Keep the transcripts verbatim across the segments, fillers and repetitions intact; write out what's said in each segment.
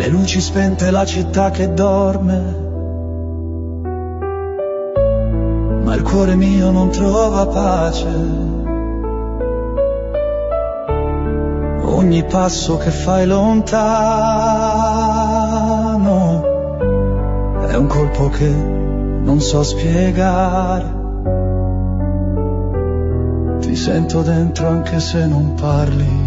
le luci spente, la città che dorme, ma il cuore mio non trova pace. Ogni passo che fai lontano è un colpo che non so spiegare. Ti sento dentro anche se non parli,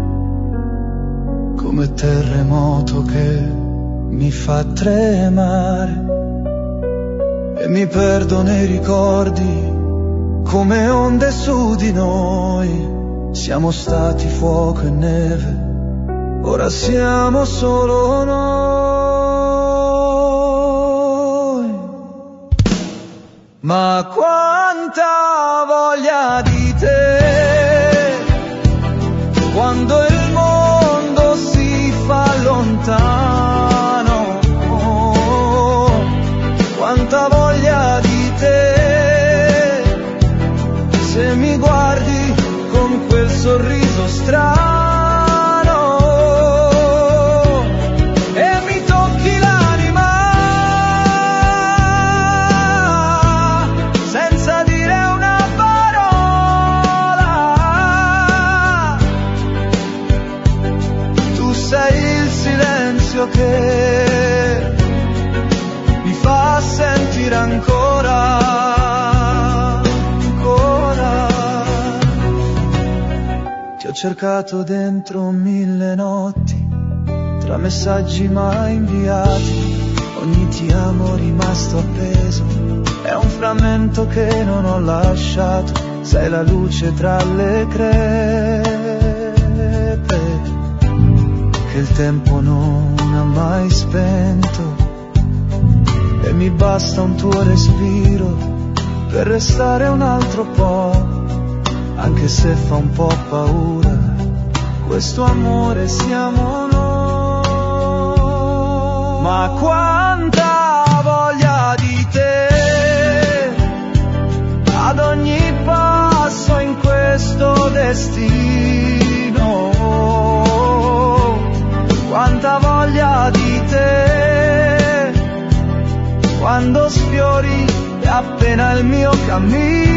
come terremoto che mi fa tremare. E mi perdo nei ricordi come onde su di noi. Siamo stati fuoco e neve, ora siamo solo noi. Ma quanta voglia di te, quando il mondo si fa lontano. Quanta voglia di te, se mi guardi con quel sorriso strano e mi tocchi l'anima senza dire una parola. Tu sei il silenzio che mi fa sentire ancora. Ho cercato dentro mille notti, tra messaggi mai inviati, ogni ti amo rimasto appeso, è un frammento che non ho lasciato, sei la luce tra le crepe, che il tempo non ha mai spento, e mi basta un tuo respiro per restare un altro po'. Anche se fa un po' paura, questo amore siamo noi. Ma quanta voglia di te, ad ogni passo in questo destino. Quanta voglia di te, quando sfiori appena il mio cammino.